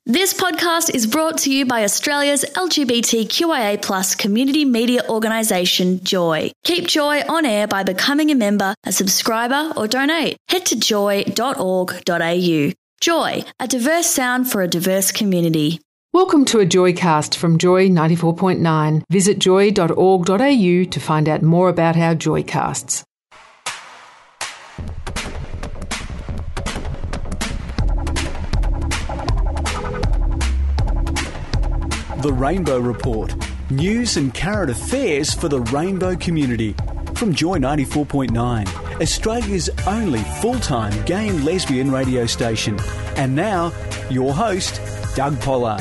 This podcast is brought to you by Australia's LGBTQIA+ community media organisation, Joy. Keep Joy on air by becoming a member, a subscriber or donate. Head to joy.org.au. Joy, a diverse sound for a diverse community. Welcome to a Joycast from Joy 94.9. Visit joy.org.au to find out more about our Joycasts. The Rainbow Report. News and current affairs for the rainbow community. From Joy 94.9, Australia's only full-time gay and lesbian radio station. And now, your host, Doug Pollard.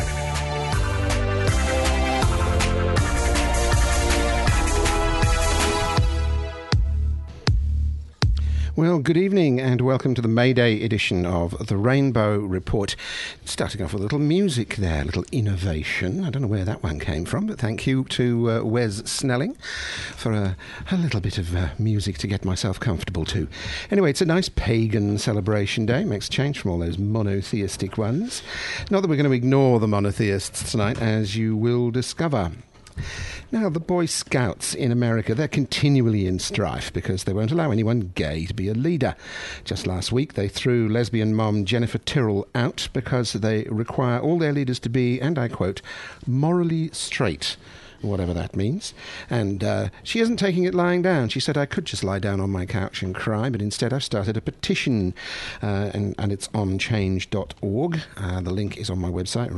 Well, good evening and welcome to the May Day edition of the Rainbow Report. Starting off with a little music there, a little innovation. I don't know where that one came from, but thank you to Wes Snelling for a little bit of music to get myself comfortable to. Anyway, it's a nice pagan celebration day. Makes a change from all those monotheistic ones. Not that we're going to ignore the monotheists tonight, as you will discover. Now, the Boy Scouts in America, they're continually in strife because they won't allow anyone gay to be a leader. Just last week, they threw lesbian mom Jennifer Tyrrell out because they require all their leaders to be, and I quote, morally straight, whatever that means. And she isn't taking it lying down. She said, I could just lie down on my couch and cry, but instead I've started a petition, and it's on change.org. The link is on my website,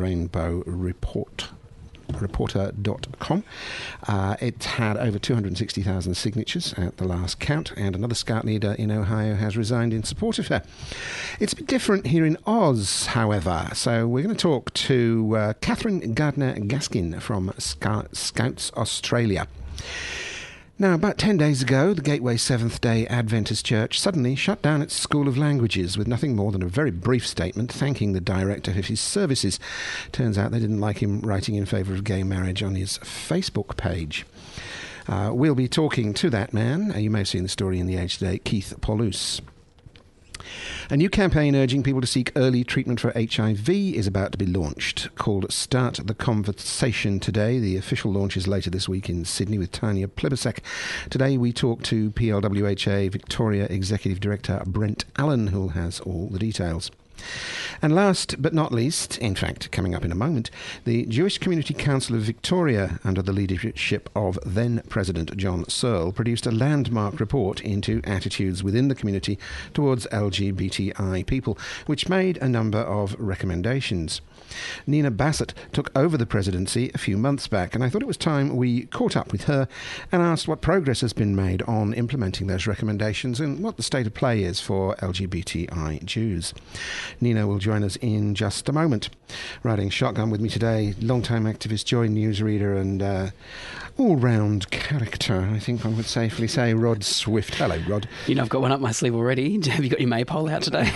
rainbowreporter.com. It had over 260,000 signatures at the last count, and another Scout leader in Ohio has resigned in support of her. It's a bit different here in Oz, however, so we're going to talk to Catherine Gardner-Gaskin from Scouts Australia. Now, about 10 days ago, the Gateway Seventh-day Adventist Church suddenly shut down its School of Languages with nothing more than a very brief statement thanking the director for his services. Turns out they didn't like him writing in favour of gay marriage on his Facebook page. We'll be talking to that man. You may have seen the story in The Age today, Keith Paulus. A new campaign urging people to seek early treatment for HIV is about to be launched, called Start the Conversation Today. The official launch is later this week in Sydney with Tanya Plibersek. Today we talk to PLWHA Victoria Executive Director Brent Allen, who has all the details. And last but not least, in fact, coming up in a moment, the Jewish Community Council of Victoria, under the leadership of then-President John Searle, produced a landmark report into attitudes within the community towards LGBTI people, which made a number of recommendations. Nina Bassett took over the presidency a few months back, and I thought it was time we caught up with her and asked what progress has been made on implementing those recommendations and what the state of play is for LGBTI Jews. Nina will join us in just a moment. Riding shotgun with me today, long-time activist, Joy newsreader and all-round character, I think one would safely say, Rod Swift. Hello, Rod. You know, I've got one up my sleeve already. Have you got your maypole out today?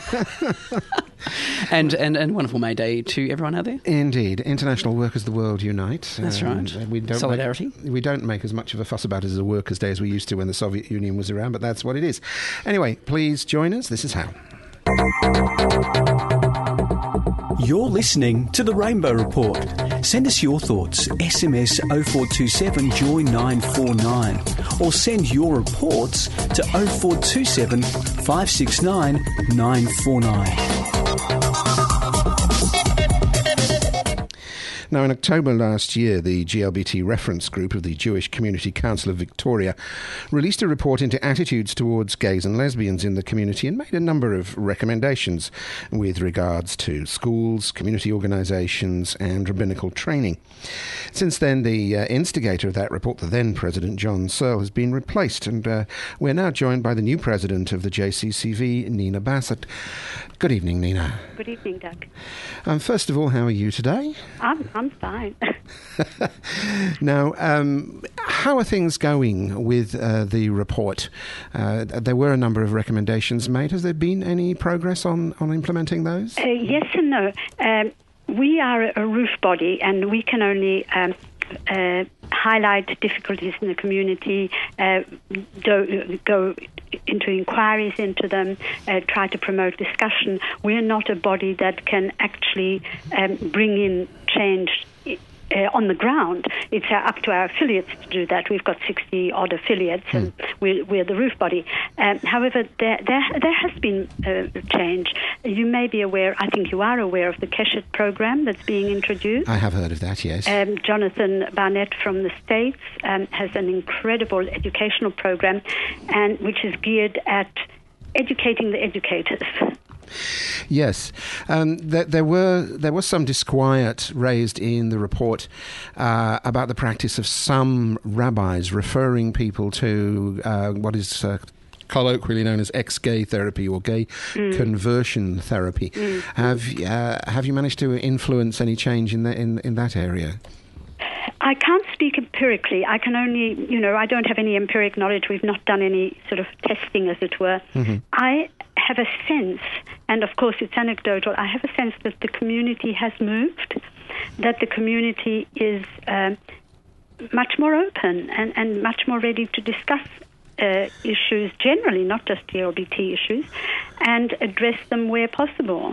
and wonderful May Day to everyone out there. Indeed. International Workers of the World Unite. That's right. Solidarity. We don't make as much of a fuss about it as a Workers' Day as we used to when the Soviet Union was around, but that's what it is. Anyway, please join us. This is how. You're listening to The Rainbow Report. Send us your thoughts. SMS 0427 Joy 949 or send your reports to 0427 569 949. Now, in October last year, the GLBT reference group of the Jewish Community Council of Victoria released a report into attitudes towards gays and lesbians in the community and made a number of recommendations with regards to schools, community organisations and rabbinical training. Since then, the instigator of that report, the then President John Searle, has been replaced, and we're now joined by the new President of the JCCV, Nina Bassett. Good evening, Nina. Good evening, Doug. First of all, how are you today? I'm fine. Now, how are things going with the report? There were a number of recommendations made. Has there been any progress on implementing those? Yes and no. We are a roof body, and we can only highlight difficulties in the community, go into inquiries into them, try to promote discussion. We're not a body that can actually bring in change on the ground. It's up to our affiliates to do that. We've got 60-odd affiliates, and we're the roof body. However, there has been change. You may be aware, I think you are aware, of the Keshet program that's being introduced. I have heard of that, yes. Jonathan Barnett from the States has an incredible educational program, and which is geared at educating the educators. Yes, there was some disquiet raised in the report about the practice of some rabbis referring people to what is colloquially known as ex-gay therapy or gay conversion therapy. Have you managed to influence any change in that area? I can't speak empirically. I can only, I don't have any empiric knowledge. We've not done any sort of testing, as it were. I have a sense, and of course it's anecdotal, I have a sense that the community has moved, that the community is much more open and much more ready to discuss issues generally, not just GLBT issues, and address them where possible.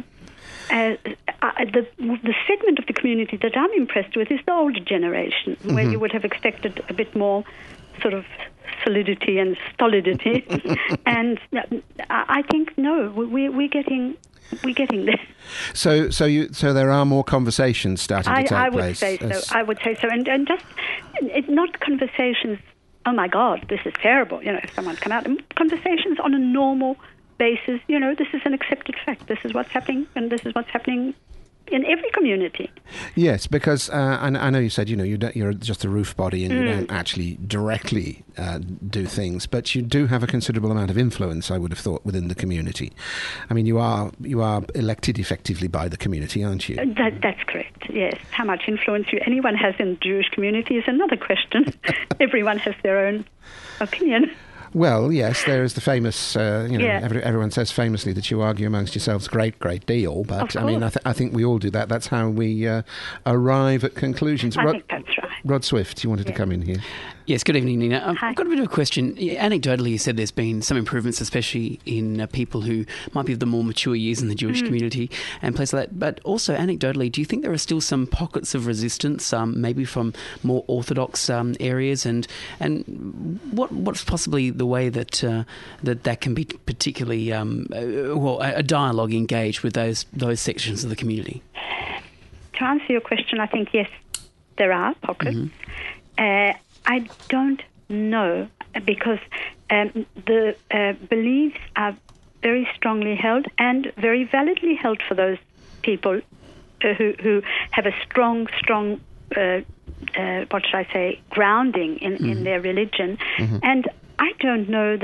The segment of the community that I'm impressed with is the older generation, where you would have expected a bit more sort of solidity and stolidity. And I think, no, we're getting there. So there are more conversations starting to take place. I would say so. And just, it's not conversations, oh my God, this is terrible, if someone's come out. Conversations on a normal basis, this is an accepted fact. This is what's happening, and this is what's happening in every community. Yes, because I know you said you're just a roof body and you don't actually directly do things, but you do have a considerable amount of influence, I would have thought, within the community. I mean, you are elected effectively by the community, aren't you? That's correct. Yes. How much influence anyone has in the Jewish community is another question. Everyone has their own opinion. Well, yes, there is the famous, everyone says famously that you argue amongst yourselves great deal, but I mean, I think we all do that. That's how we arrive at conclusions. I think that's right. Rod Swift, you wanted to come in here. Yes, good evening, Nina. I've got a bit of a question. Anecdotally, you said there's been some improvements, especially in people who might be of the more mature years in the Jewish community and places like that. But also, anecdotally, do you think there are still some pockets of resistance, maybe from more orthodox areas? And what's possibly the way that that can be particularly a dialogue engaged with those sections of the community? To answer your question, I think yes, there are pockets. I don't know, because the beliefs are very strongly held and very validly held for those people who have a strong what should I say, grounding in their religion. And I don't know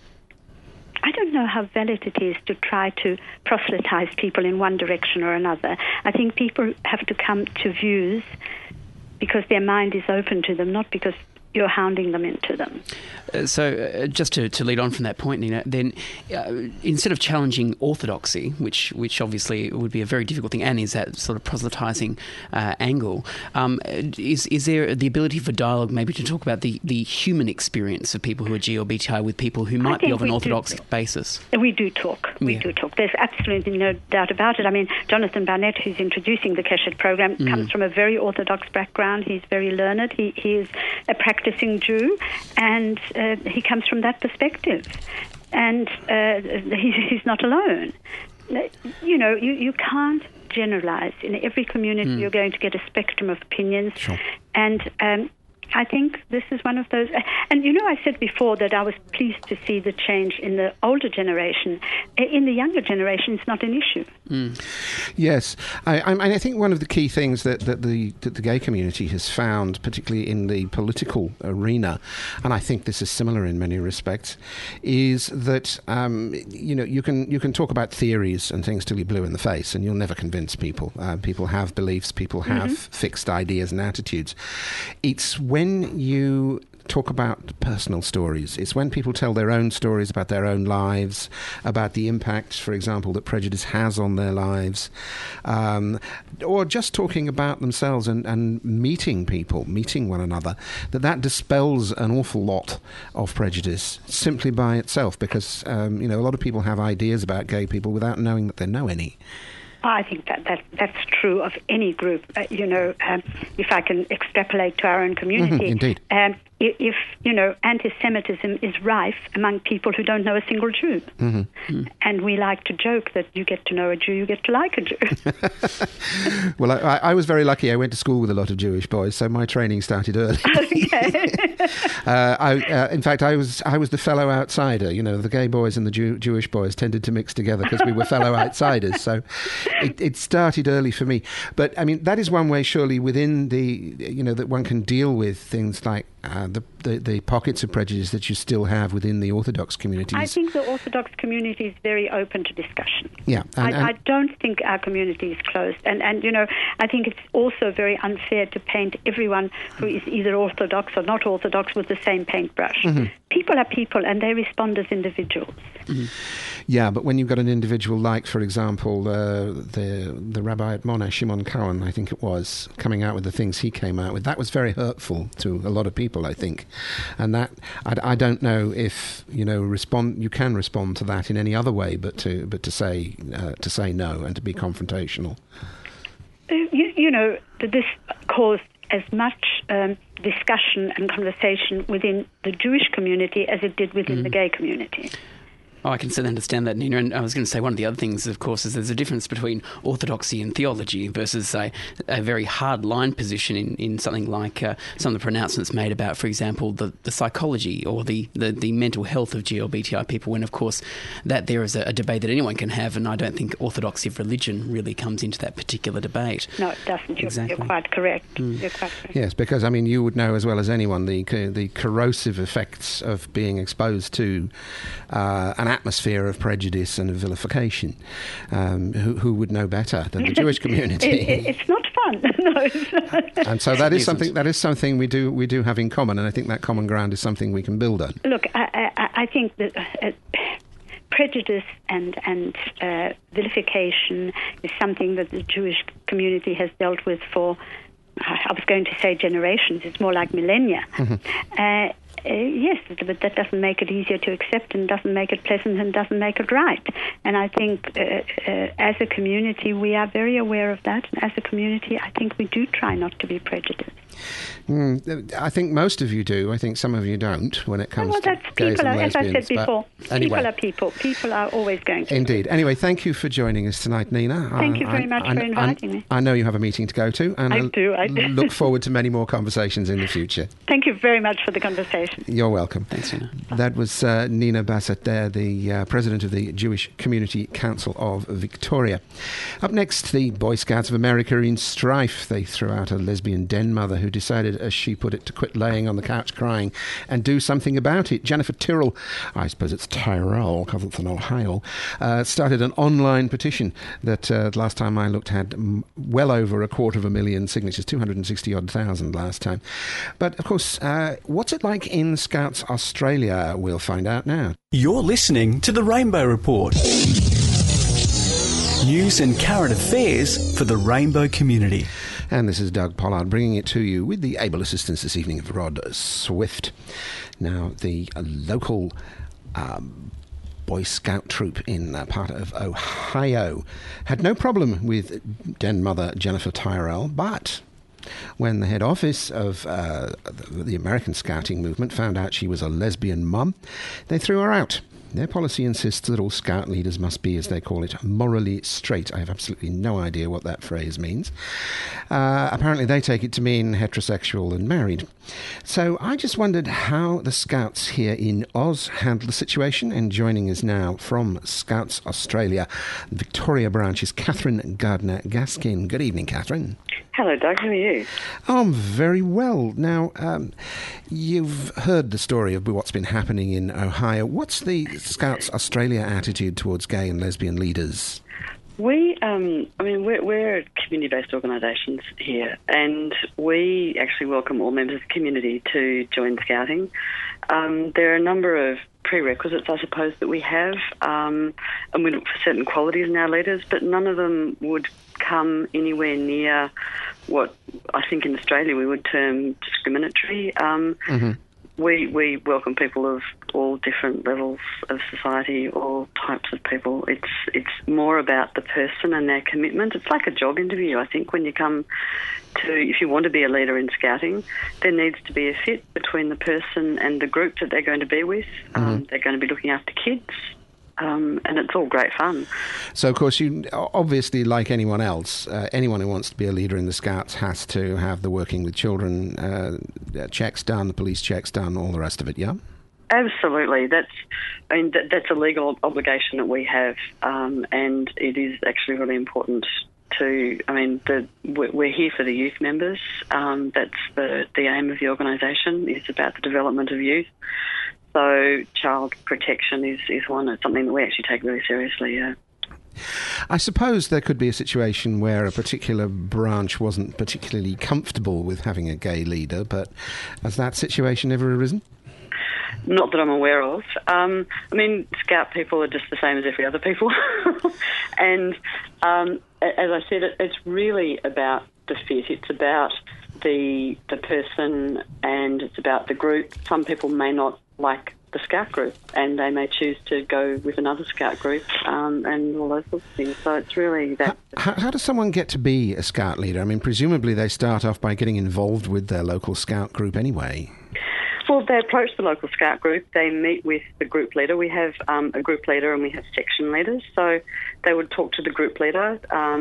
how valid it is to try to proselytize people in one direction or another. I think people have to come to views because their mind is open to them, not because you're hounding them into them. So just to lead on from that point, Nina, then instead of challenging orthodoxy, which obviously would be a very difficult thing, and is that sort of proselytizing angle, is there the ability for dialogue maybe to talk about the human experience of people who are GLBTI with people who might be of an orthodox basis? We do talk. We do talk. There's absolutely no doubt about it. I mean, Jonathan Barnett, who's introducing the Keshet program, comes from a very orthodox background. He's very learned. He is a practicing Jew, and he comes from that perspective, and he's not alone. You can't generalize. In every community, you're going to get a spectrum of opinions, and I think this is one of those. And I said before that I was pleased to see the change in the older generation. In the younger generation, it's not an issue. Yes, I think one of the key things that the gay community has found, particularly in the political arena, and I think this is similar in many respects, is that you can talk about theories and things till you're blue in the face, and you'll never convince people. People have beliefs, people have fixed ideas and attitudes. It's when you talk about personal stories. It's when people tell their own stories about their own lives, about the impact, for example, that prejudice has on their lives, or just talking about themselves and meeting people, meeting one another, that dispels an awful lot of prejudice simply by itself, because a lot of people have ideas about gay people without knowing that they know any. I think that's true of any group. If I can extrapolate to our own community, indeed. If anti-Semitism is rife among people who don't know a single Jew, and we like to joke that you get to know a Jew, you get to like a Jew. Well, I was very lucky. I went to school with a lot of Jewish boys, so my training started early. Okay. In fact, I was the fellow outsider. The gay boys and the Jewish boys tended to mix together because we were fellow outsiders. So it started early for me. But I mean, that is one way, surely, within that one can deal with things like the pockets of prejudice that you still have within the Orthodox communities. I think the Orthodox community is very open to discussion. Yeah, I don't think our community is closed, and I think it's also very unfair to paint everyone who is either Orthodox or not Orthodox with the same paintbrush. People are people, and they respond as individuals. Yeah, but when you've got an individual like, for example, the rabbi at Monash, Shimon Cohen, I think it was, coming out with the things he came out with, that was very hurtful to a lot of people, I think. And that I don't know if you can respond to that in any other way but to say no and to be confrontational. This caused as much discussion and conversation within the Jewish community as it did within the gay community. Oh, I can certainly understand that, Nina. And I was going to say one of the other things, of course, is there's a difference between orthodoxy and theology versus a very hard-line position in something like some of the pronouncements made about, for example, the psychology or the mental health of GLBTI people, when, of course, that there is a debate that anyone can have, and I don't think orthodoxy of religion really comes into that particular debate. No, it doesn't. Exactly. You're quite correct. You're quite correct. Yes, because, I mean, you would know as well as anyone the corrosive effects of being exposed to an atmosphere of prejudice and vilification. Who would know better than the Jewish community? It's not fun. No, it's not. And so that is something we do have in common, and I think that common ground is something we can build on. Look, I think that prejudice and vilification is something that the Jewish community has dealt with for, I was going to say generations, it's more like millennia. Yes, but that doesn't make it easier to accept and doesn't make it pleasant and doesn't make it right. And I think as a community, we are very aware of that. And as a community, I think we do try not to be prejudiced. I think most of you do. I think some of you don't when it comes to gays and lesbians. As I said before, anyway. people are people. People are always going to Indeed. be. Anyway, thank you for joining us tonight, Nina. Thank you very much for inviting me. I know you have a meeting to go to, and I do. look forward to many more conversations in the future. Thank you very much for the conversation. You're welcome. Thanks, Nina. That was Nina Bassett there, the president of the Jewish Community Council of Victoria. Up next, the Boy Scouts of America in strife. They threw out a lesbian den mother who decided, as she put it, to quit laying on the couch crying and do something about it. Jennifer Tyrrell, I suppose it's Tyrell because it's in Ohio, started an online petition that last time I looked had well over 250,000 signatures, 260,000 last time. But of course, what's it like in Scouts Australia? We'll find out now. You're listening to the Rainbow Report. News and current affairs for the Rainbow community. And this is Doug Pollard bringing it to you with the able assistance this evening of Rod Swift. Now, the local Boy Scout troop in part of Ohio had no problem with den mother Jennifer Tyrrell, but when the head office of the American Scouting movement found out she was a lesbian mum, they threw her out. Their policy insists that all Scout leaders must be, as they call it, morally straight. I have absolutely no idea what that phrase means. Apparently they take it to mean heterosexual and married. So I just wondered how the Scouts here in Oz handled the situation, and joining us now from Scouts Australia, Victoria branch's Catherine Gardner-Gaskin. Good evening, Catherine. Hello, Doug. How are you? Oh, I'm very well. Now, you've heard the story of what's been happening in Ohio. What's the Scouts Australia attitude towards gay and lesbian leaders? We're community-based organisations here, and we actually welcome all members of the community to join Scouting. There are a number of prerequisites, I suppose, that we have, and we look for certain qualities in our leaders, but none of them would come anywhere near what I think in Australia we would term discriminatory. We welcome people of all different levels of society, all types of people. It's more about the person and their commitment. It's like a job interview, I think, when you come to, if you want to be a leader in Scouting, there needs to be a fit between the person and the group that they're going to be with. They're going to be looking after kids. And it's all great fun. So, of course, you obviously, like anyone else, anyone who wants to be a leader in the Scouts has to have the working with children checks done, the police checks done, all the rest of it, yeah? Absolutely. That's a legal obligation that we have, and it is actually really important to, we're here for the youth members. That's the aim of the organisation. It's about the development of youth. So child protection is something that we actually take really seriously, yeah. I suppose there could be a situation where a particular branch wasn't particularly comfortable with having a gay leader, but has that situation ever arisen? Not that I'm aware of. Scout people are just the same as every other people. And as I said, it's really about the fit. It's about the person, and it's about the group. Some people may not like the Scout group, and they may choose to go with another Scout group, and all those sorts of things. So it's really that. How does someone get to be a Scout leader? I mean, presumably they start off by getting involved with their local Scout group anyway. Well, they approach the local Scout group. They meet with the group leader. We have a group leader and we have section leaders. So they would talk to the group leader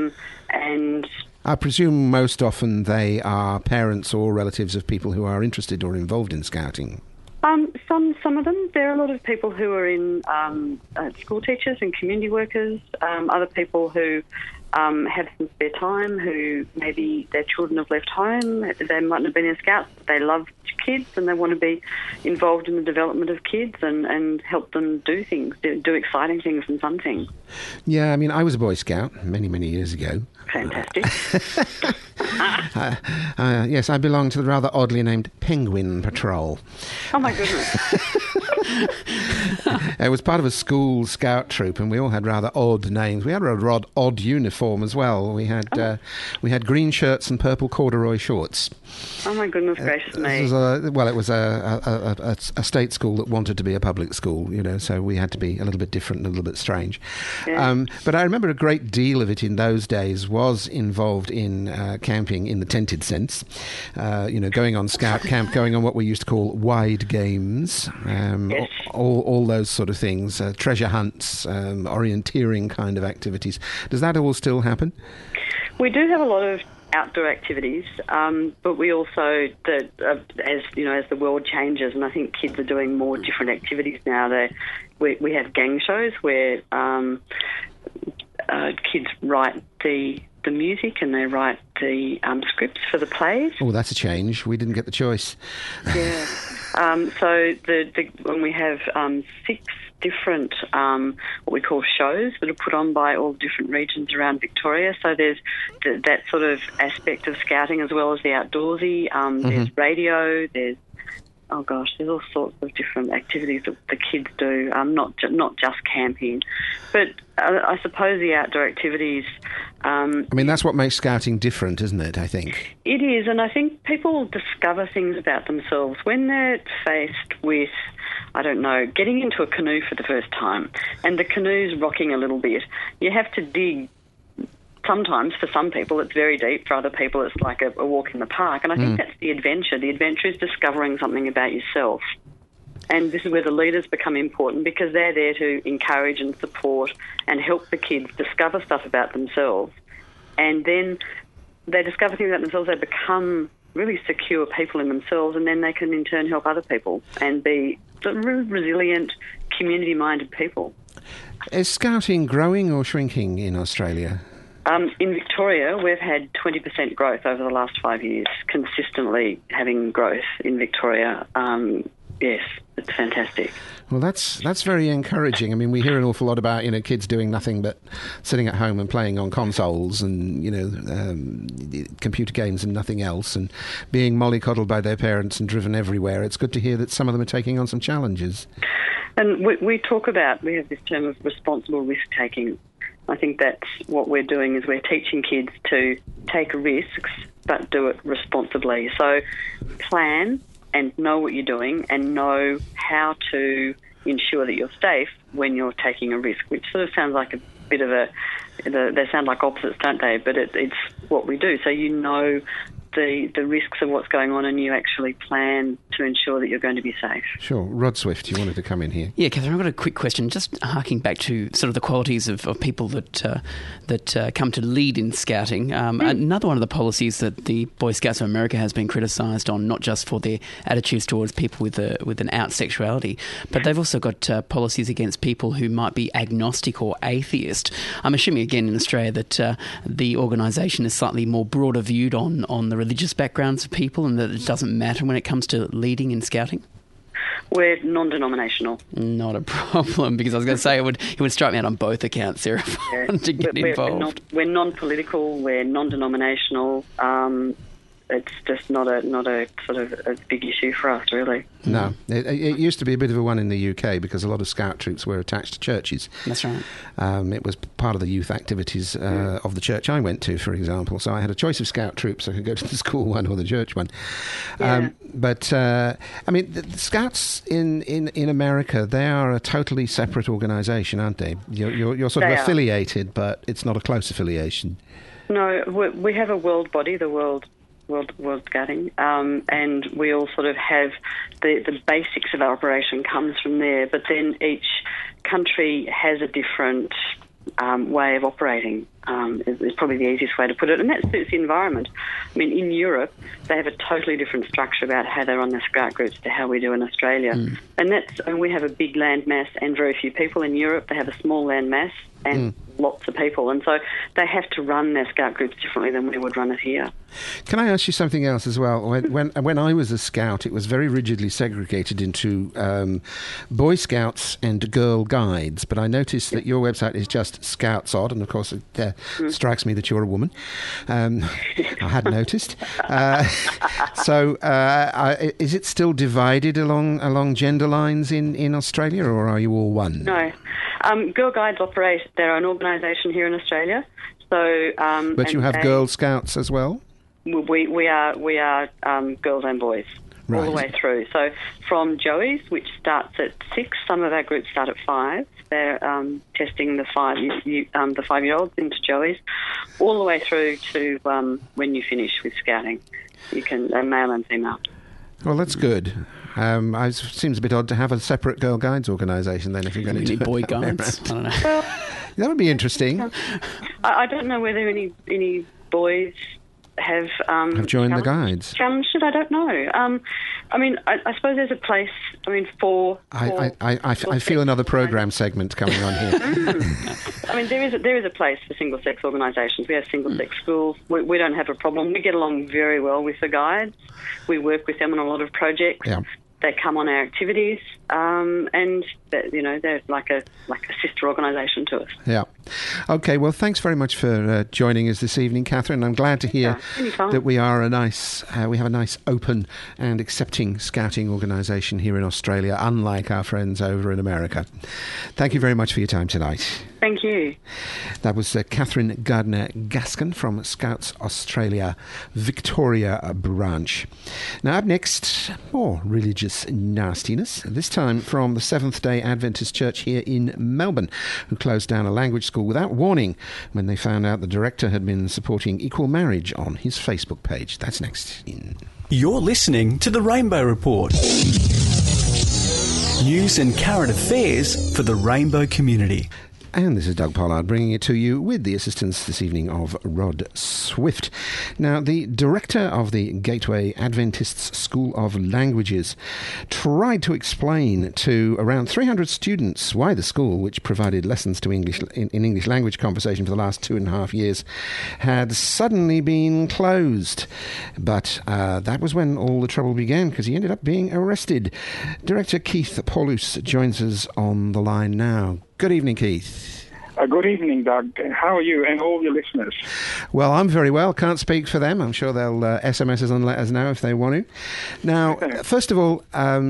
and... I presume most often they are parents or relatives of people who are interested or involved in Scouting. Some of them. There are a lot of people who are in school teachers and community workers, other people who have some spare time, who maybe their children have left home, they mightn't have been in Scouts, but they love kids and they want to be involved in the development of kids and help them do things, do exciting things and fun things. Yeah, I mean, I was a Boy Scout many, many years ago. Fantastic. Yes, I belonged to the rather oddly named Penguin Patrol. Oh, my goodness. It was part of a school scout troop, and we all had rather odd names. We had a rather odd uniform as well. We had green shirts and purple corduroy shorts. Oh, my goodness gracious me. It was a state school that wanted to be a public school, so we had to be a little bit different and a little bit strange. Yeah. But I remember a great deal of it in those days was involved in camping in the tented sense, going on scout camp, going on what we used to call wide games, yes. all those sort of things, treasure hunts, orienteering kind of activities. Does that all still happen? We do have a lot of outdoor activities, but we also, as the world changes, and I think kids are doing more different activities now. We have gang shows where kids write the music and they write the scripts for the plays. Oh, that's a change. We didn't get the choice. Yeah. So when we have 6 different what we call shows that are put on by all different regions around Victoria. So there's that sort of aspect of Scouting as well as the outdoorsy. There's radio, there's all sorts of different activities that the kids do, not just camping. But I suppose the outdoor activities... that's what makes Scouting different, isn't it, I think? It is, and I think people discover things about themselves when they're faced with, getting into a canoe for the first time, and the canoe's rocking a little bit. You have to dig. Sometimes, for some people, it's very deep. For other people, it's like a walk in the park. And I think that's the adventure. The adventure is discovering something about yourself. And this is where the leaders become important, because they're there to encourage and support and help the kids discover stuff about themselves. And then they discover things about themselves. They become really secure people in themselves, and then they can in turn help other people and be really resilient, community-minded people. Is Scouting growing or shrinking in Australia? In Victoria, we've had 20% growth over the last 5 years, consistently having growth in Victoria. Yes, it's fantastic. Well, that's very encouraging. I mean, we hear an awful lot about, kids doing nothing but sitting at home and playing on consoles and, computer games and nothing else, and being mollycoddled by their parents and driven everywhere. It's good to hear that some of them are taking on some challenges. And we have this term of responsible risk-taking. I think that's what we're doing, is we're teaching kids to take risks but do it responsibly. So plan and know what you're doing and know how to ensure that you're safe when you're taking a risk, which sort of sounds like a bit of they sound like opposites, don't they? But it's what we do. So the risks of what's going on and you actually plan to ensure that you're going to be safe. Sure. Rod Swift, you wanted to come in here. Yeah, Catherine, I've got a quick question, just harking back to sort of the qualities of people that come to lead in scouting. Another one of the policies that the Boy Scouts of America has been criticised on, not just for their attitudes towards people with an out sexuality, but they've also got policies against people who might be agnostic or atheist. I'm assuming, again, in Australia that the organisation is slightly more broader viewed on the religious backgrounds of people, and that it doesn't matter when it comes to leading in scouting? We're non-denominational. Not a problem, because I was going to say it would strike me out on both accounts there if I wanted to get involved. We're non-political, we're non-denominational. It's just not a sort of a big issue for us, really. No. It used to be a bit of a one in the UK because a lot of scout troops were attached to churches. That's right. It was part of the youth activities of the church I went to, for example. So I had a choice of scout troops. I could go to the school one or the church one. Yeah. The scouts in America, they are a totally separate organisation, aren't they? You're sort of affiliated, but it's not a close affiliation. No, we have a world body, the World Scouting, and we all sort of have the basics of our operation comes from there, but then each country has a different way of operating, is probably the easiest way to put it, and that suits the environment. I mean, in Europe, they have a totally different structure about how they run their scout groups to how we do in Australia. And we have a big land mass and very few people. In Europe, they have a small land mass and lots of people, and so they have to run their scout groups differently than we would run it here. Can I ask you something else as well? When I was a scout, it was very rigidly segregated into Boy Scouts and Girl Guides, but I noticed that your website is just Scouts Odd, and of course it strikes me that you're a woman. I had noticed. Is it still divided along gender lines in Australia, or are you all one? No. Girl Guides operate their own organisation here in Australia. So, but you have Girl Scouts as well? We are girls and boys. Right. All the way through. So from Joey's, which starts at 6, some of our groups start at 5. They're testing the 5-year-olds into Joey's, all the way through to when you finish with scouting. You can male and female. Well, that's good. It seems a bit odd to have a separate Girl Guides organisation then, if you're going to do Boy Guides. I don't know. Well, that would be interesting. I don't know whether any boys have joined the Guides. Challenged it, I don't know. I suppose there's a place. For I feel another program segment coming on here. There is a place for single sex organisations. We have single sex schools. We don't have a problem. We get along very well with the Guides. We work with them on a lot of projects. Yeah. They come on our activities, and they're like a sister organisation to us. Yeah. Okay. Well, thanks very much for joining us this evening, Catherine. I'm glad to hear that we have a nice, open and accepting scouting organisation here in Australia, unlike our friends over in America. Thank you very much for your time tonight. Thank you. That was Catherine Gardner-Gaskin from Scouts Australia Victoria branch. Now up next, more religious nastiness, this time from the Seventh-day Adventist Church here in Melbourne, who closed down a language school without warning when they found out the director had been supporting equal marriage on his Facebook page. That's next. You're listening to The Rainbow Report. News and current affairs for the Rainbow community. And this is Doug Pollard bringing it to you with the assistance this evening of Rod Swift. Now, the director of the Gateway Adventists School of Languages tried to explain to around 300 students why the school, which provided lessons to English in English language conversation for the last 2.5 years, had suddenly been closed. But that was when all the trouble began, because he ended up being arrested. Director Keith Paulus joins us on the line now. Good evening, Keith. Good evening, Doug. How are you and all your listeners? Well, I'm very well. Can't speak for them. I'm sure they'll SMS us and let us know if they want to. Now, first of all,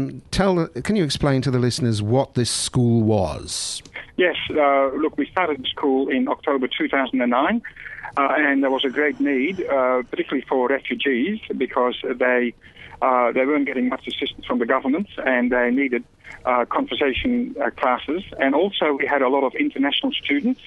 can you explain to the listeners what this school was? Yes. Look, we started the school in October 2009, and there was a great need, particularly for refugees, because they weren't getting much assistance from the government, and they needed conversation classes. And also we had a lot of international students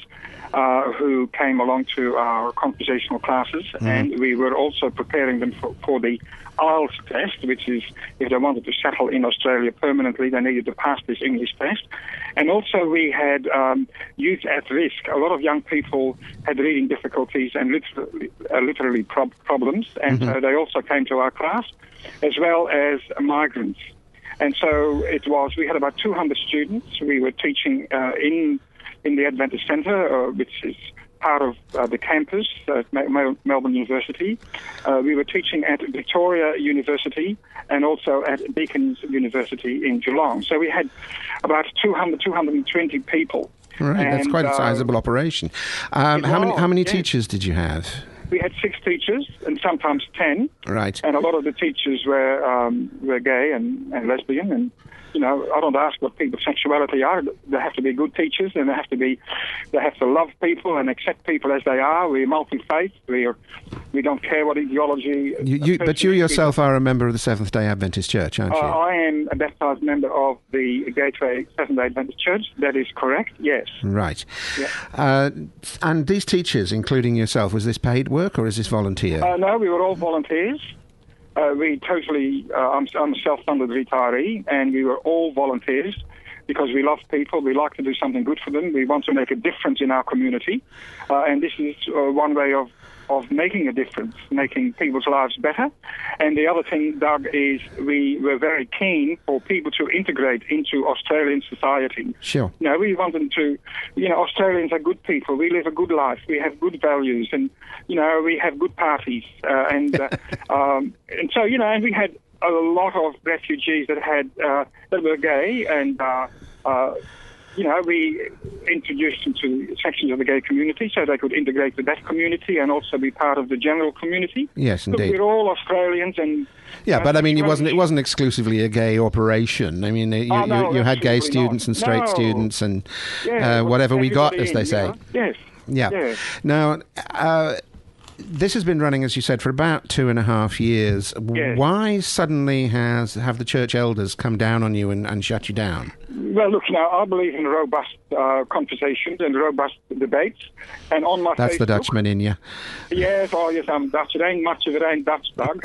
who came along to our conversational classes, and we were also preparing them for the IELTS test, which is if they wanted to settle in Australia permanently, they needed to pass this English test. And also we had youth at risk. A lot of young people had reading difficulties and literary problems, and so they also came to our class, as well as migrants. And so we had about 200 students. We were teaching in the Adventist Centre, which is part of the campus at Melbourne University. We were teaching at Victoria University and also at Deacon's University in Geelong. So we had about 220 people. Right, and that's quite a sizable operation. How many teachers did you have? We had 6 teachers and sometimes 10. Right. And a lot of the teachers were gay and lesbian. And, you know, I don't ask what people's sexuality are. They have to be good teachers, and they have to love people and accept people as they are. We're multi-faith. We don't care what ideology. But you yourself are a member of the Seventh-day Adventist Church, aren't you? I am a baptised member of the Gateway Seventh-day Adventist Church. That is correct, yes. Right. Yeah. And these teachers, including yourself, was this paid work or is this volunteer? No, we were all volunteers. I'm a self-funded retiree, and we were all volunteers because we love people. We like to do something good for them. We want to make a difference in our community. And this is one way of making a difference, making people's lives better. And the other thing, Doug, is we were very keen for people to integrate into Australian society. Sure. You know, we want them to, Australians are good people. We live a good life. We have good values, and, we have good parties. And so, and we had a lot of refugees that were gay, and we introduced them to sections of the gay community so they could integrate with that community and also be part of the general community. Yes, indeed. Look, we're all Australians, and but I mean, it wasn't exclusively a gay operation. I mean, you had gay students and straight students and whatever we got, as they say. Yes. Yeah. Yes. Now, this has been running, as you said, for about 2.5 years. Yes. Why suddenly have the church elders come down on you and shut you down? Well, look, I believe in robust conversations and robust debates. And on my That's Facebook, the Dutchman in you. Yes, I'm Dutch. It ain't much of it ain't Dutch, Doug.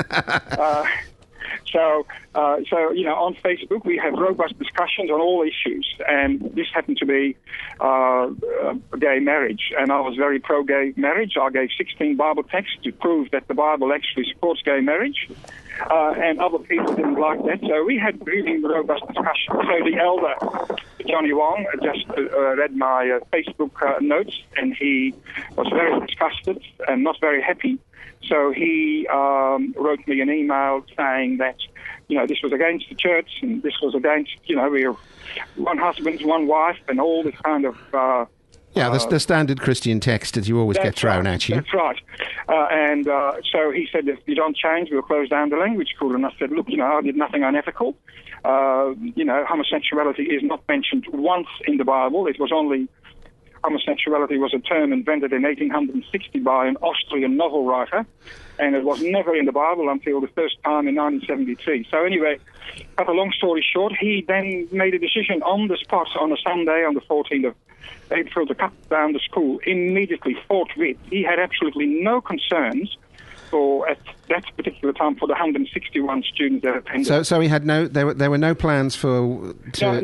So on Facebook we have robust discussions on all issues, and this happened to be gay marriage, and I was very pro-gay marriage. I gave 16 Bible texts to prove that the Bible actually supports gay marriage, and other people didn't like that, so we had really robust discussions. So the elder, Johnny Wong, just read my Facebook notes, and he was very disgusted and not very happy. So he wrote me an email saying that, this was against the church, and this was against, we're one husband, one wife, and all this kind of... the standard Christian text that you always get thrown at you. That's right. So he said, if you don't change, we'll close down the language school. And I said, look, I did nothing unethical. Homosexuality is not mentioned once in the Bible. It was only... Homosexuality was a term invented in 1860 by an Austrian novel writer, and it was never in the Bible until the first time in 1973. So anyway, cut a long story short, he then made a decision on the spot on a Sunday on the 14th of April to cut down the school immediately, forthwith. He had absolutely no concerns at that particular time for the 161 students that attended. So he had there were no plans to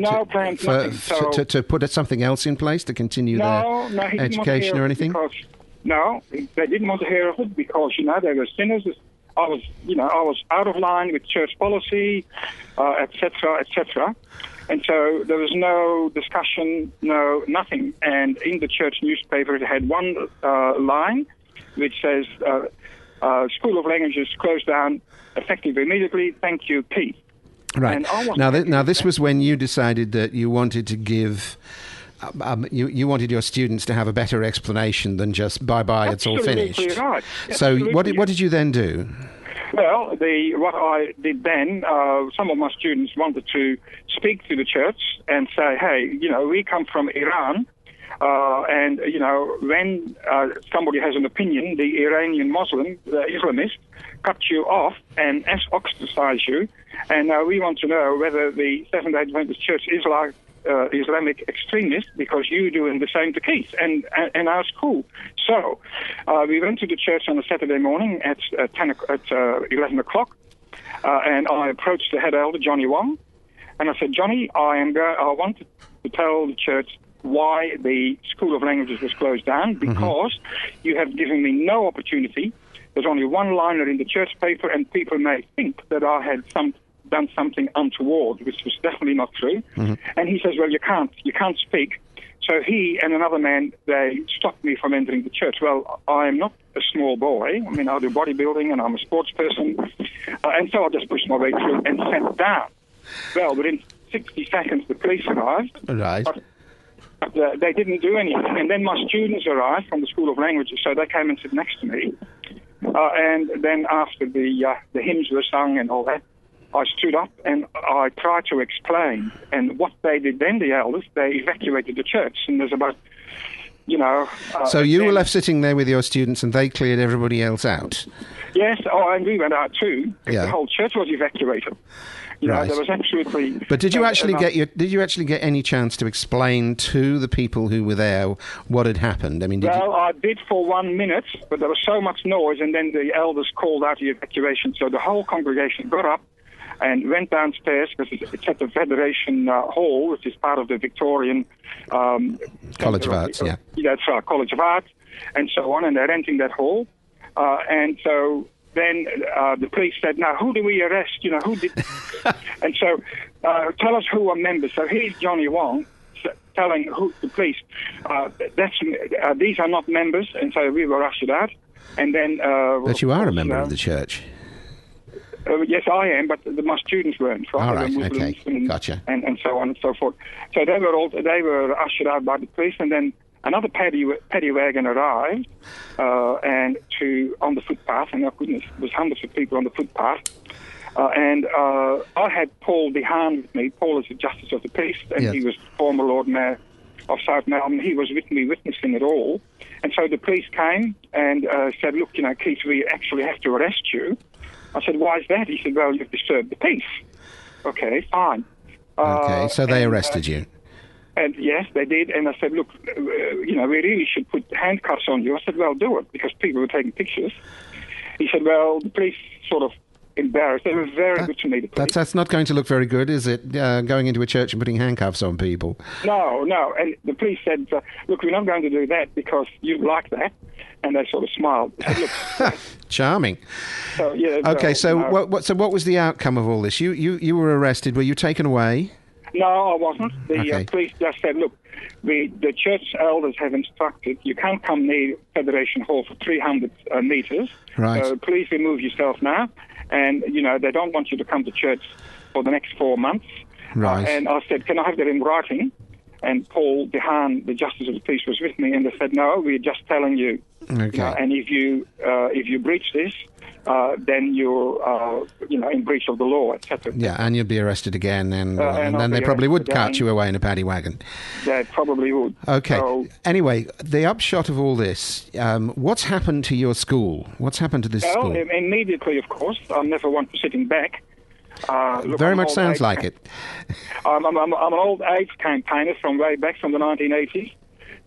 put something else in place to continue their education or anything? No, they didn't want to hear of it because, they were sinners. I was out of line with church policy, etc., etc. And so there was no discussion, nothing. And in the church newspaper, it had one line which says, School of Languages closed down effective immediately. Thank you, Keith. Right. Now, this was when you decided that you wanted to give... you wanted your students to have a better explanation than just bye-bye, it's all finished. Right. So what did you then do? Well, what I did then, some of my students wanted to speak to the church and say, hey, we come from Iran, and, when somebody has an opinion, the Iranian Muslim, the Islamist, cut you off and ostracize you, and we want to know whether the Seventh-day Adventist Church is like Islamic extremist because you're doing the same to Keith and our school. So we went to the church on a Saturday morning at 11 o'clock, and I approached the head elder, Johnny Wong, and I said, Johnny, I want to tell the church why the School of Languages was closed down, because you have given me no opportunity. There's only one liner in the church paper, and people may think that I had done something untoward, which was definitely not true. And he says, well, you can't speak. So he and another man, they stopped me from entering the church. Well, I am not a small boy. I mean, I do bodybuilding and I'm a sports person. And so I just pushed my way through and sat down. Well, within 60 seconds, the police arrived. Right. But they didn't do anything. And then my students arrived from the School of Languages, so they came and sat next to me. And then after the hymns were sung and all that, I stood up and I tried to explain. And what they did then, the elders, they evacuated the church. And there's about, so you were left sitting there with your students and they cleared everybody else out? Yes, and we went out too. Yeah. The whole church was evacuated. Right. There was absolutely... But did you actually get any chance to explain to the people who were there what had happened? I mean, I did for 1 minute, but there was so much noise, and then the elders called out the evacuation. So the whole congregation got up and went downstairs, because it's at the Federation Hall, which is part of the Victorian... College of Arts, yeah. That's right, College of Arts, and so on, and they're renting that hall. And so then the police said, now, who do we arrest? Who did... And so, tell us who are members. So here's Johnny Wong telling the police, these are not members, and so we were ushered out. And then... but you are a member of the church. Yes, I am, but my students weren't. Right? All right, okay, gotcha. And so on and so forth. So they were ushered out by the police, and then another paddy wagon arrived, and on the footpath, and oh goodness, there was hundreds of people on the footpath. And I had Paul Dehaan with me. Paul is the Justice of the Peace, and He was former Lord Mayor of South Melbourne. He was with me witnessing it all. And so the police came and said, look, Keith, we actually have to arrest you. I said, why is that? He said, well, you've disturbed the peace. Okay, fine. Okay, so they arrested you. And yes, they did. And I said, look, we really should put handcuffs on you. I said, well, do it, because people were taking pictures. He said, well, the police sort of embarrassed. They were very good to me, the police. That's not going to look very good, is it, going into a church and putting handcuffs on people? No. And the police said, look, we're not going to do that because you like that. And they sort of smiled. Said, look, charming. So, yeah. Okay, what was the outcome of all this? You were arrested. Were you taken away? No, I wasn't. The police just said, look, the church elders have instructed you can't come near Federation Hall for 300 metres. Right. So please remove yourself now. And, they don't want you to come to church for the next 4 months. Right. And I said, can I have that in writing? And Paul Dehaan, the Justice of the Peace, was with me, and they said, no, we're just telling you. Okay. And if you breach this, then you're in breach of the law, etc. Yeah, and you'd be arrested again, and then they probably would cart you away in a paddy wagon. They probably would. Okay. So, anyway, the upshot of all this, what's happened to your school? What's happened to this school? Immediately, of course. I'm never one for sitting back. Very much sounds like it. I'm an old AIDS campaigner from way back from the 1980s.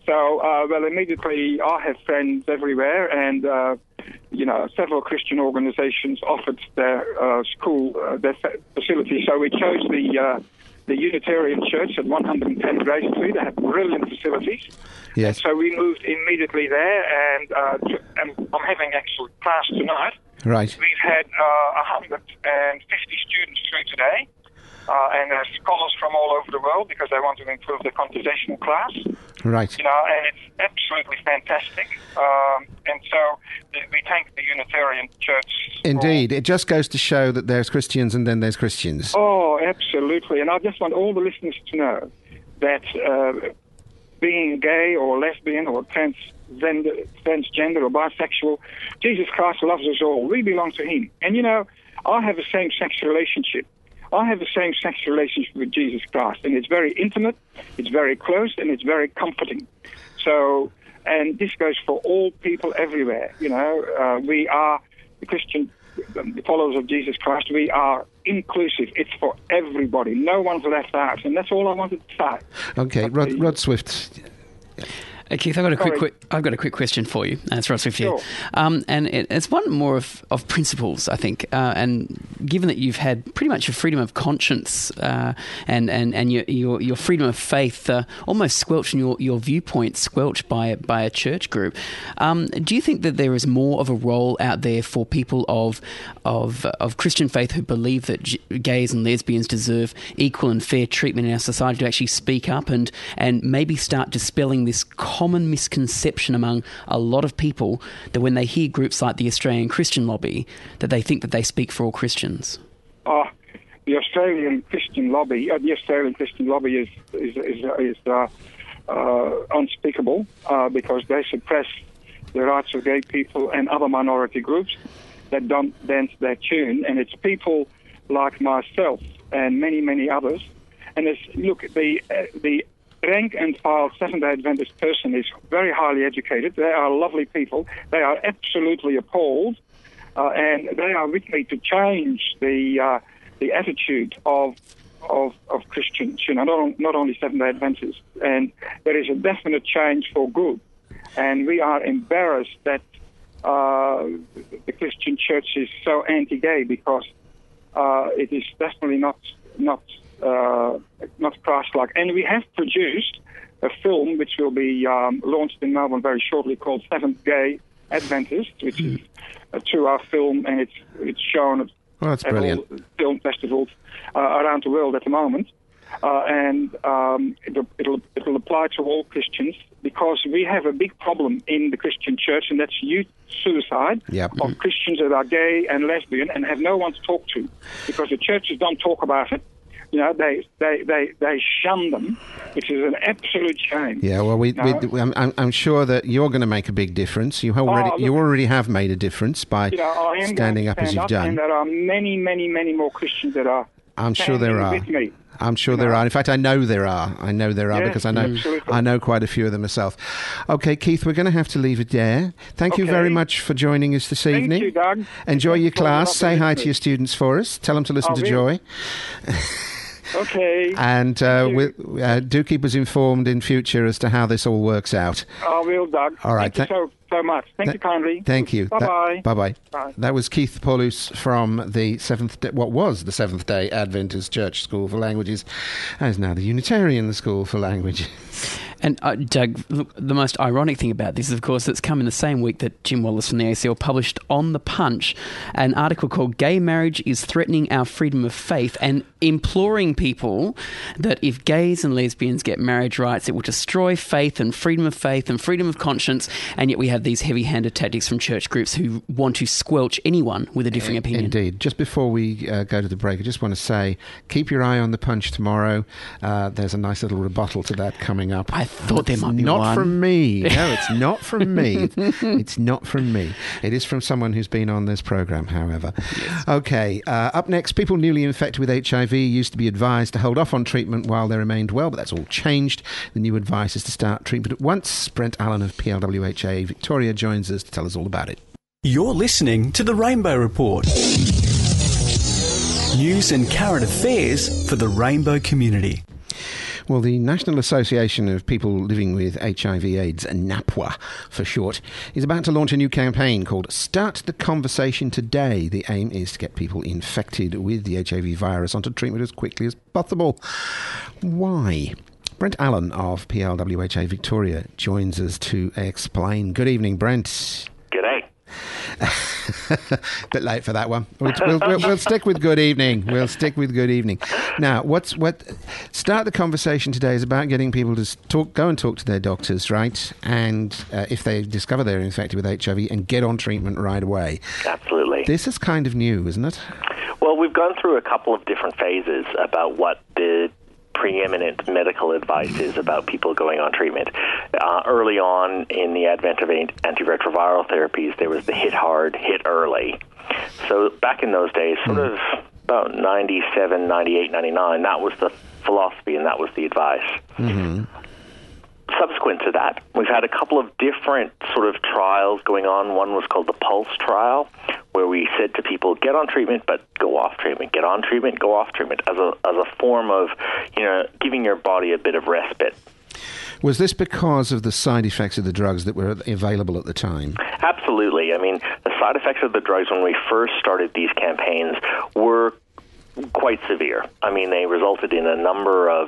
So, immediately I have friends everywhere, and several Christian organisations offered their school, their facility. So we chose the Unitarian Church at 110 Grace Street. They have brilliant facilities. Yes. And so we moved immediately there, and I'm having actual class tonight. Right. We've had 150 students through today, and scholars from all over the world because they want to improve the conversational class. Right. And it's absolutely fantastic. And so we thank the Unitarian Church. Indeed. It just goes to show that there's Christians and then there's Christians. Oh, absolutely. And I just want all the listeners to know that being gay or lesbian or transgender or bisexual, Jesus Christ loves us all. We belong to him. And, I have a same-sex relationship. I have a same-sex relationship with Jesus Christ, and it's very intimate, it's very close, and it's very comforting. So, and this goes for all people everywhere. We are the Christian followers of Jesus Christ. We are inclusive. It's for everybody. No one's left out, and that's all I wanted to say. Okay, Rod Swift. Keith, I've got a quick question for you. It's Rod Swift here. Sure. And it's one more of principles, I think. And given that you've had pretty much your freedom of conscience and your freedom of faith almost squelched and your viewpoint squelched by a church group, do you think that there is more of a role out there for people of Christian faith who believe that gays and lesbians deserve equal and fair treatment in our society to actually speak up and maybe start dispelling this common misconception among a lot of people that when they hear groups like the Australian Christian Lobby, that they think that they speak for all Christians? The Australian Christian Lobby is unspeakable because they suppress the rights of gay people and other minority groups that don't dance their tune, and it's people like myself and many, many others. And the rank and file Seventh-day Adventist person is very highly educated. They are lovely people. They are absolutely appalled, and they are with me to change the attitude of Christians, not only Seventh-day Adventists. And there is a definite change for good. And we are embarrassed that the Christian Church is so anti-gay because it is definitely not Christ-like. And we have produced a film which will be launched in Melbourne very shortly called Seventh-Day Adventist, which is a 2-hour film, and it's shown at all film festivals around the world at the moment. And it'll apply to all Christians because we have a big problem in the Christian church, and that's youth suicide of Christians that are gay and lesbian and have no one to talk to because the churches don't talk about it. They shun them, which is an absolute shame. Yeah, well, I'm sure that you're going to make a big difference. You already have made a difference by standing up as you've done. And there are many, many, many more Christians that are. I'm sure there are. With me. I'm sure there are. In fact, I know there are. Because I know quite a few of them myself. Okay, Keith, we're going to have to leave it there. Thank you very much for joining us this evening. Thank you, Doug. Enjoy your class. Say hi to your students for us. Tell them to listen to Joy. Okay. And do keep us informed in future as to how this all works out. I will, Doug. All right. Thank you so much. Thank you kindly. Thank you. Bye-bye. Bye-bye. Bye. That was Keith Paulus from the Seventh-day Adventist Church School for Languages, and is now the Unitarian School for Languages. And Doug, the most ironic thing about this is, of course, it's come in the same week that Jim Wallace from the ACL published on The Punch an article called "Gay Marriage is Threatening Our Freedom of Faith," and imploring people that if gays and lesbians get marriage rights, it will destroy faith and freedom of conscience. And yet we have these heavy-handed tactics from church groups who want to squelch anyone with a differing opinion. Indeed. Just before we go to the break, I just want to say, keep your eye on The Punch tomorrow. There's a nice little rebuttal to that coming up. I thought there might be one. Not from me. No, it's not from me. It's not from me. It is from someone who's been on this program, however. Yes. Okay, up next, people newly infected with HIV used to be advised to hold off on treatment while they remained well, but that's all changed. The new advice is to start treatment at once. Brent Allen of PLWHA Victoria joins us to tell us all about it. You're listening to The Rainbow Report. News and current affairs for the Rainbow community. Well, the National Association of People Living with HIV/AIDS, NAPWA for short, is about to launch a new campaign called Start the Conversation Today. The aim is to get people infected with the HIV virus onto treatment as quickly as possible. Why? Brent Allen of PLWHA Victoria joins us to explain. Good evening, Brent. G'day. Bit late for that one. We'll stick with good evening. We'll stick with good evening. Now, Start the Conversation Today is about getting people to go and talk to their doctors, right? And if they discover they're infected with HIV, and get on treatment right away. Absolutely. This is kind of new, isn't it? Well, we've gone through a couple of different phases about what the preeminent medical advice is about people going on treatment. Early on in the advent of antiretroviral therapies, there was the hit hard, hit early. So back in those days, sort of about 97, 98, 99, that was the philosophy and that was the advice. Mm-hmm. Subsequent to that, we've had a couple of different sort of trials going on. One was called the Pulse trial, where we said to people, get on treatment, but go off treatment. Get on treatment, go off treatment, as a form of, giving your body a bit of respite. Was this because of the side effects of the drugs that were available at the time? Absolutely. I mean, the side effects of the drugs when we first started these campaigns were quite severe. I mean, they resulted in a number of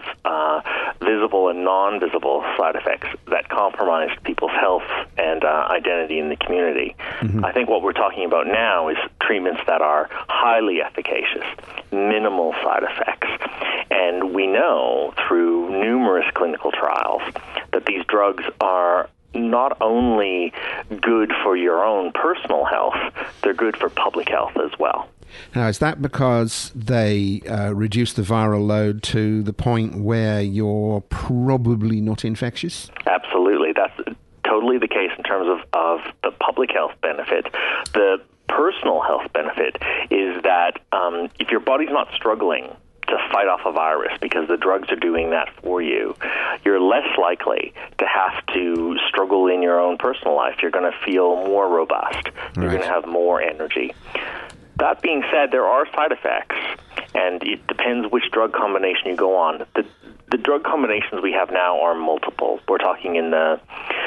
visible and non-visible side effects that compromised people's health and identity in the community. Mm-hmm. I think what we're talking about now is treatments that are highly efficacious, minimal side effects. And we know through numerous clinical trials that these drugs are not only good for your own personal health, they're good for public health as well. Now, is that because they reduce the viral load to the point where you're probably not infectious? Absolutely. That's totally the case in terms of the public health benefit. The personal health benefit is that if your body's not struggling to fight off a virus because the drugs are doing that for you, you're less likely to have to struggle in your own personal life. You're going to feel more robust. You're going to have more energy. That being said, there are side effects, and it depends which drug combination you go on. The drug combinations we have now are multiple. We're talking in the,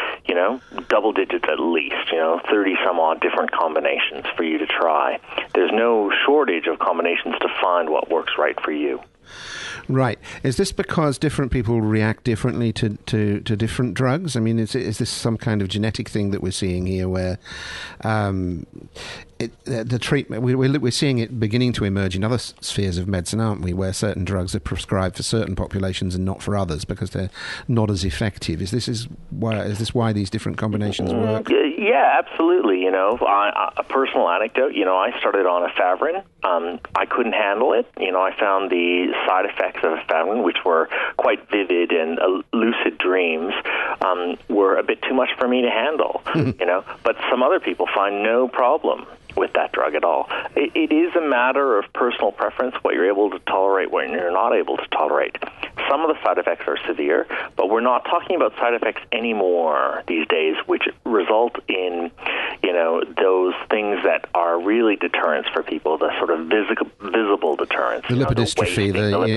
double digits at least, 30 some odd different combinations for you to try. There's no shortage of combinations to find what works right for you. Right. Is this because different people react differently to different drugs? I mean, is this some kind of genetic thing that we're seeing here where the treatment, we're seeing it beginning to emerge in other spheres of medicine, aren't we, where certain drugs are prescribed for certain populations and not for others because they're not as effective? Is this why these different combinations work? Yeah, absolutely. A personal anecdote, I started on ephedrine. I couldn't handle it. I found the side effects of ephedrine, which were quite vivid and lucid dreams, were a bit too much for me to handle, But some other people find no problem with that drug at all. It is a matter of personal preference, what you're able to tolerate, what you're not able to tolerate. Some of the side effects are severe, but we're not talking about side effects anymore these days, which result in, those things that are really deterrents for people, the sort of visible deterrents. The lipodystrophy.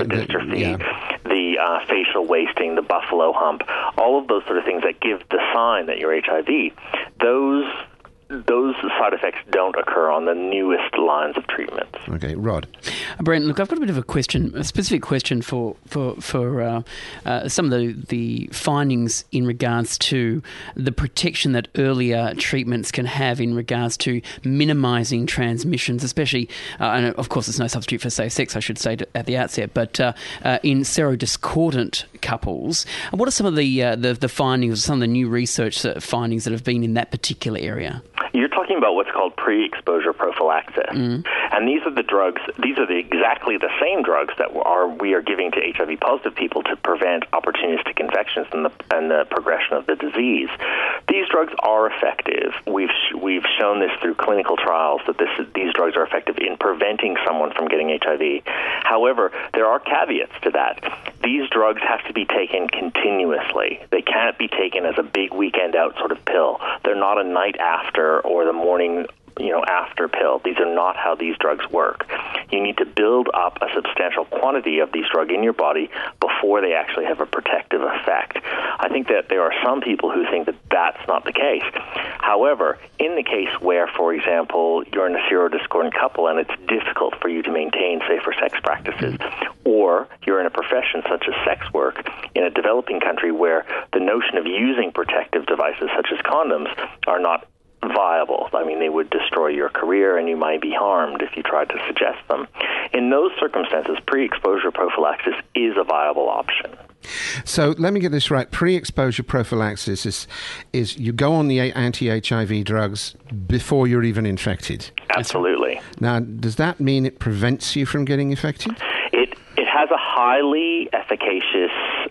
The facial wasting, the buffalo hump, all of those sort of things that give the sign that you're HIV. Those side effects don't occur on the newest lines of treatments. Okay, Rod. Brent, look, I've got a bit of a specific question for some of the findings in regards to the protection that earlier treatments can have in regards to minimising transmissions, especially, and of course it's no substitute for safe sex, I should say at the outset, but in serodiscordant couples. What are some of the findings, some of the new research findings that have been in that particular area? You're talking about what's called pre-exposure prophylaxis. Mm. And these are exactly the same drugs that we are giving to HIV-positive people to prevent opportunistic infections and the progression of the disease. These drugs are effective. We've shown this through clinical trials that these drugs are effective in preventing someone from getting HIV. However, there are caveats to that. These drugs have to be taken continuously. They can't be taken as a big weekend out sort of pill. They're not a night after or the morning after pill. These are not how these drugs work. You need to build up a substantial quantity of these drugs in your body before they actually have a protective effect. I think that there are some people who think that that's not the case. However, in the case where, for example, you're in a serodiscordant couple and it's difficult for you to maintain safer sex practices, or you're in a profession such as sex work in a developing country where the notion of using protective devices such as condoms are not viable. I mean, they would destroy your career and you might be harmed if you tried to suggest them. In those circumstances, pre-exposure prophylaxis is a viable option. So let me get this right. Pre-exposure prophylaxis is you go on the anti-HIV drugs before you're even infected? Absolutely. Now, does that mean it prevents you from getting infected? It has a highly efficacious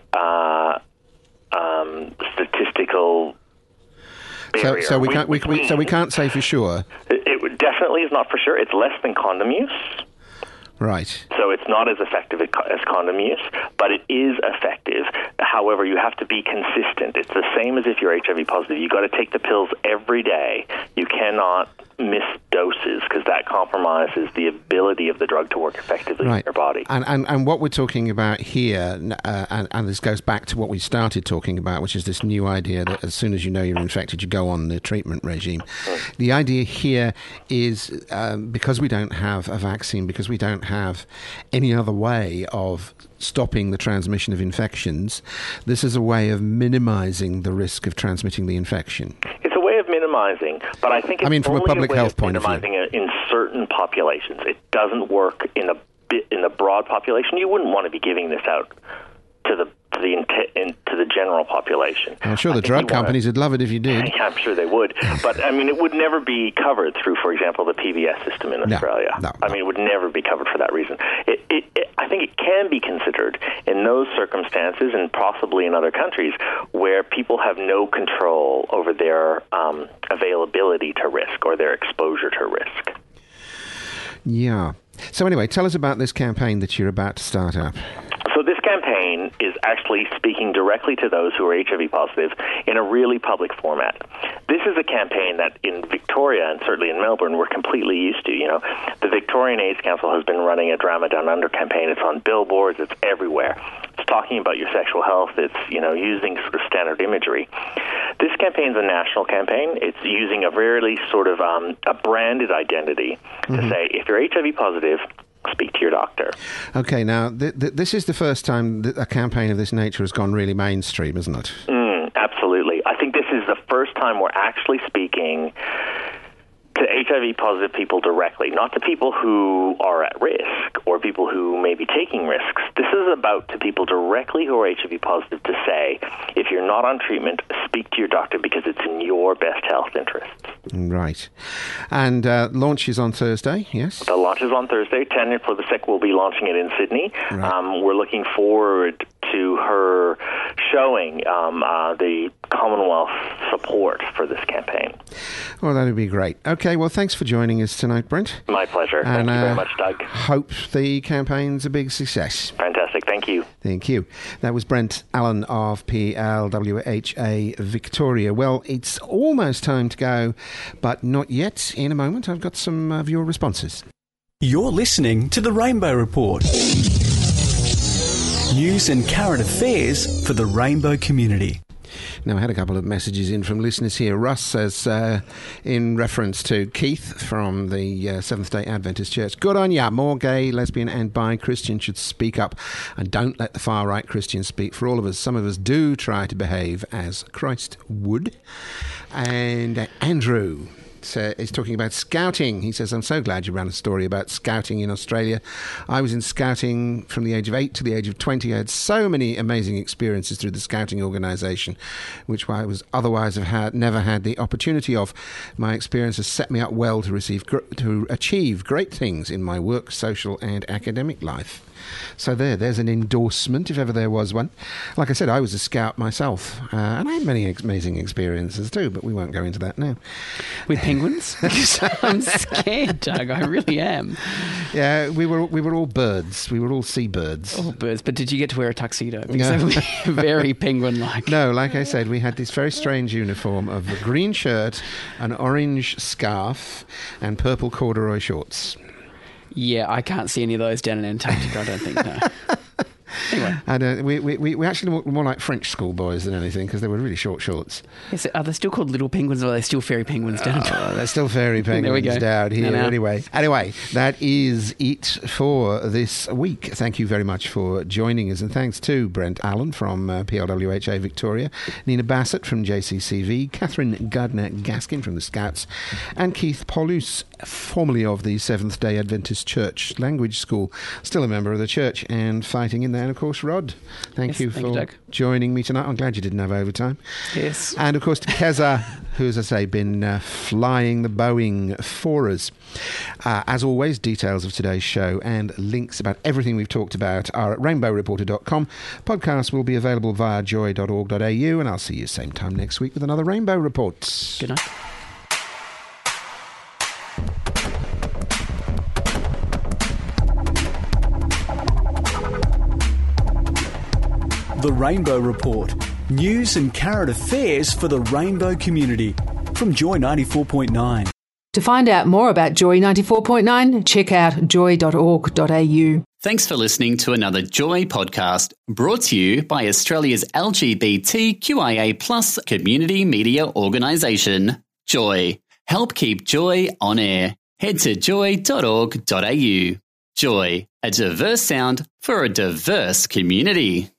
statistical barrier. So we can't say for sure. It definitely is not for sure. It's less than condom use. Right. So it's not as effective as condom use, but it is effective. However, you have to be consistent. It's the same as if you're HIV positive. You've got to take the pills every day. You cannot miss doses because that compromises the ability of the drug to work effectively in your body. And what we're talking about here, and this goes back to what we started talking about, which is this new idea that as soon as you know you're infected, you go on the treatment regime. The idea here is because we don't have a vaccine, because we don't have any other way of stopping the transmission of infections, this is a way of minimizing the risk of transmitting the infection. It's a way of minimizing, but I think it's from a public health point of view, minimizing it in certain populations. It doesn't work in the broad population. You wouldn't want to be giving this out to the general population. I'm sure the drug companies would love it if you did. Yeah, I'm sure they would. But, I mean, it would never be covered through, for example, the PBS system in Australia. No. I mean, it would never be covered for that reason. I think it can be considered in those circumstances and possibly in other countries where people have no control over their availability to risk or their exposure to risk. Yeah. So anyway, tell us about this campaign that you're about to start up. So this campaign is actually speaking directly to those who are HIV positive in a really public format. This is a campaign that in Victoria and certainly in Melbourne we're completely used to. You know, the Victorian AIDS Council has been running a Drama Down Under campaign. It's on billboards. It's everywhere. It's talking about your sexual health. It's, using sort of standard imagery. This campaign is a national campaign. It's using a very sort of a branded identity to say, if you're HIV positive, speak to your doctor. Okay, now, this is the first time that a campaign of this nature has gone really mainstream, isn't it? Absolutely. I think this is the first time we're actually speaking to HIV-positive people directly, not to people who are at risk or people who may be taking risks. This is about to people directly who are HIV-positive to say, if you're not on treatment, speak to your doctor because it's in your best health interests. Right. And launch is on Thursday, yes? The launch is on Thursday. Tanya Plibersek will be launching it in Sydney. Right. We're looking forward to her showing the Commonwealth support for this campaign. Well, that would be great. Okay, well, thanks for joining us tonight, Brent. My pleasure. Thank you very much, Doug. Hope the campaign's a big success. Fantastic. Thank you. Thank you. That was Brent Allen of PLWHA Victoria. Well, it's almost time to go, but not yet. In a moment, I've got some of your responses. You're listening to The Rainbow Report. News and current affairs for the Rainbow community. Now, I had a couple of messages in from listeners here. Russ says, in reference to Keith from the Seventh-day Adventist Church, good on ya. More gay, lesbian and bi Christians should speak up and don't let the far-right Christians speak for all of us. Some of us do try to behave as Christ would. And Andrew is talking about scouting. He says, I'm so glad you ran a story about scouting in Australia. I was in scouting from the age of 8 to the age of 20. I had so many amazing experiences through the scouting organisation, which I was otherwise never had the opportunity of. My experience has set me up well to achieve great things in my work, social and academic life. So there's an endorsement, if ever there was one. Like I said, I was a scout myself, and I had many amazing experiences too, but we won't go into that now. With penguins? I'm scared, Doug. I really am. Yeah, we were all birds. We were all seabirds. All birds. But did you get to wear a tuxedo? Because that would be very penguin-like. No, like I said, we had this very strange uniform of a green shirt, an orange scarf, and purple corduroy shorts. Yeah, I can't see any of those down in Antarctica, I don't think, no. Anyway. And we actually look more like French schoolboys than anything because they were really short shorts. Yes, are they still called little penguins or are they still fairy penguins down? They're still fairy penguins down here. No. Anyway, that is it for this week. Thank you very much for joining us, and thanks to Brent Allen from PLWHA Victoria, Nina Bassett from JCCV, Catherine Gardner-Gaskin from the Scouts, and Keith Paulus, formerly of the Seventh-day Adventist Church Language School, still a member of the church and fighting in there. And of course, Rod, thank you for joining me tonight. I'm glad you didn't have overtime. Yes. And of course to Keza, who, as I say, been flying the Boeing for us. As always, details of today's show and links about everything we've talked about are at rainbowreporter.com. Podcasts will be available via joy.org.au, and I'll see you same time next week with another Rainbow Report. Good night. The Rainbow Report. News and current affairs for the rainbow community. From Joy 94.9. To find out more about Joy 94.9, check out joy.org.au. Thanks for listening to another Joy podcast brought to you by Australia's LGBTQIA+ community media organisation, Joy. Help keep Joy on air. Head to joy.org.au. Joy, a diverse sound for a diverse community.